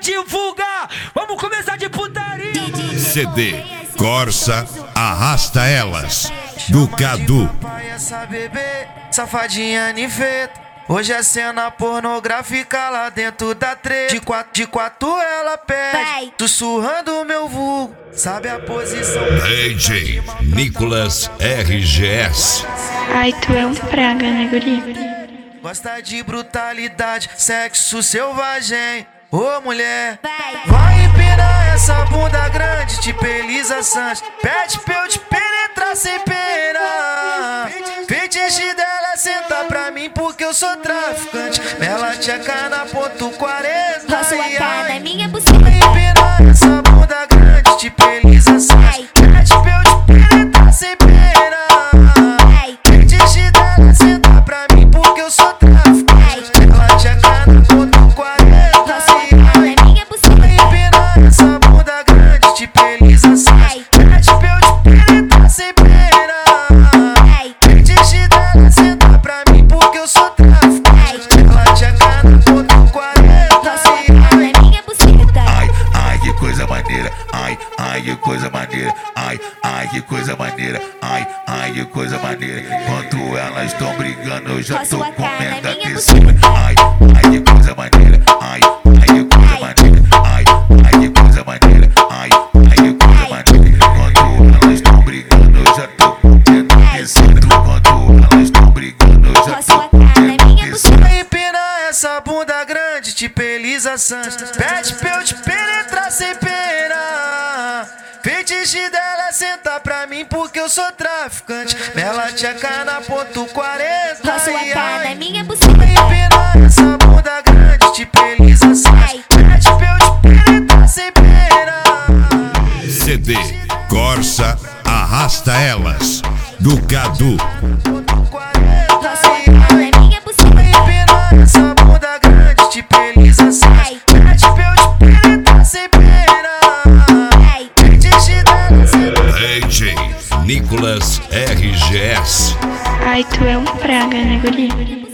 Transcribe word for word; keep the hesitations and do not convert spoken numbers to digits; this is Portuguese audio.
divulgar. Vamos começar de putaria. C D Corsa Arrasta Elas, do Cadu. Essa bebê, safadinha niveta. Hoje é cena pornográfica lá dentro da treta. De quatro, de quatro ela pede, sussurrando meu vulgo. Sabe a posição? D J Nicolas R G S. Ai, tu é um praga, né, guri? Gosta de brutalidade, sexo selvagem. Ô mulher, vai empinar essa bunda grande, tipo Elisa Sanches. Pede pra eu te penetrar sem pena. Fetiche dela senta pra mim porque eu sou traficante. Ela tcheca na ponto quarenta. Roça a cara na minha buceta. Vai empinar essa bunda grande, tipo Elisa Sanches. Pede pra eu te penetrar sem pena. Fetiche dela senta pra mim porque eu sou traficante. Ela tcheca na ponto quarenta. Essa bunda grande, tipo Elisa Sanches. Pede pra eu te penetrar sem pena. Fetiche dela senta pra mim porque eu sou traficante. Ela tcheca na ponto quarenta. Ai, ai, que coisa maneira. Ai, ai, que coisa maneira. Ai, ai, que coisa maneira. Ai, ai, que coisa maneira. Enquanto elas estão brigando, eu já tô comendo aqui em cima. Ai, ai, que coisa maneira. Ai, ai, que coisa maneira. Ai, ai, que coisa maneira. Ai, ai, que coisa maneira. Enquanto elas estão brigando, eu já tô comendo aqui em cima. Enquanto elas estão brigando, eu já tô comendo aqui em cima. Vai empinar essa bunda grande, tipo Elisa Sanches. Pede pra eu te penetrar sem pena. Fetiche dela senta pra mim porque eu sou traficante. Nela tcheca na ponto quarenta. Roça a cara na minha Vai buceta. empinar essa bunda grande, tipo Elisa Sanches. Pede pra eu te penetrar sem pena. C D Corsa Arrasta Elas, do Cadu. Roça a cara na minha buceta. Vai empinar essa bunda grande, tipo Elisa Sanches. Pede pra eu te penetrar sem pena. Fetiche dela senta. D J Nicolas R G S. Ai, tu é um praga, né, guri?